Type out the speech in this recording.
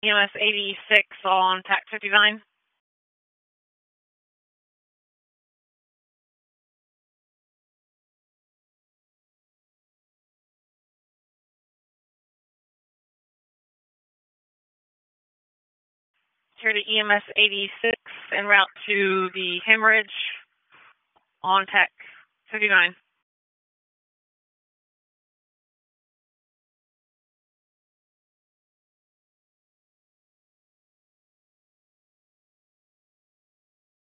EMS 86 on TAC 59. Here to EMS 86 en route to the hemorrhage on TAC 59.